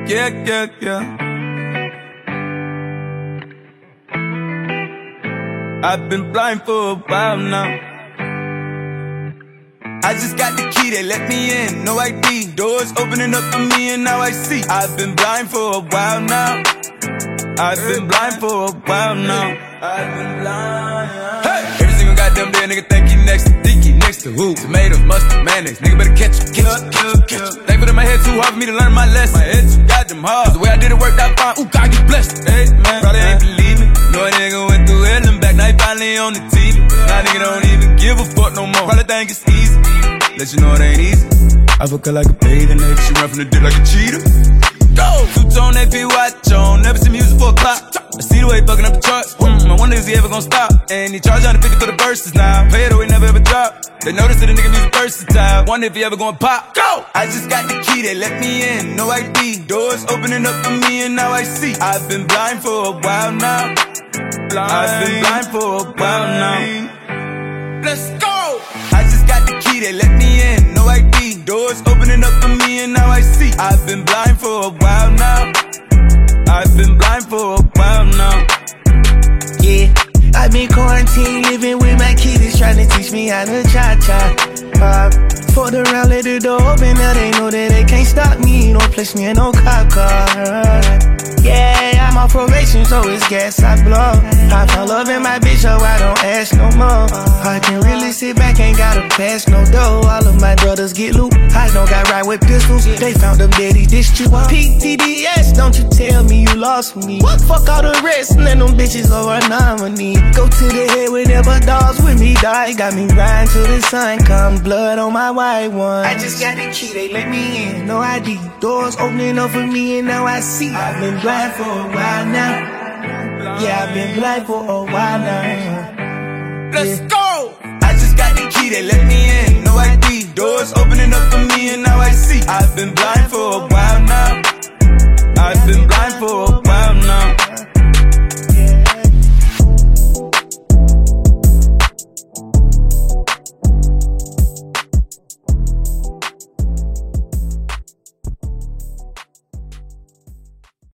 yeah. I've been blind for a while now. I just got the key, they let me in, no ID. Doors opening up for me and now I see. I've been blind for a while now. I've been blind for a while now. I've been blind. Hey! Every single goddamn day, nigga think he next to Dicky, next to who? Tomatoes, mustard, mayonnaise, nigga better catch you. Thankful that my head too hard for me to learn my lesson. My head too goddamn hard, cause the way I did it worked out fine. Ooh, God, you blessed. Hey, man, probably ain't believe me. Know a nigga went through hell and back, now he finally on the TV. Now nigga don't even give a fuck no more. Probably think it's easy, let you know it ain't easy. I fuck her like a bathing ape, she run from the dick like a cheetah. Go! Two-tone AP watch on, never see music for a clock. I see the way he fucking up the charts. I wonder is he ever gonna stop? And he charge 150 for the verses now. Pay it or he never ever drop. They notice that the nigga music versatile. Wonder if he ever gonna pop. Go! I just got the key, they let me in, no ID. Doors opening up for me and now I see. I've been blind for a while now. I've been blind for a while now. Let's go! I just got the key, they let me in, no ID. Doors opening up for me and now I see. I've been blind for a while now. I've been blind for a while now. Yeah, I've been quarantined, living with my kids, trying to teach me how to cha-cha. Fucked around, let the door open, now they know that they can't stop me. Don't place me in no cop car. Yeah, I'm on probation, so it's gas I blow. I found love in my bitch, so I don't ask no more. I can really sit back, ain't gotta pass no dough. All of my brothers get loot, I don't got right with pistols. They found them dead, he dished you. PTDS, don't you tell me you lost me. Fuck all the rest, and let them bitches go a nominee. Go to the head whenever dogs with me die. Got me riding till the sun come, blood on my white one. I just got the key, they let me in, no ID. Doors opening up for me and now I see. I've been blind for a while now. Yeah, I've been blind for a while now. Let's go! I just got the key, they let me in, no ID. Doors opening up for me and now I see. I've been blind for a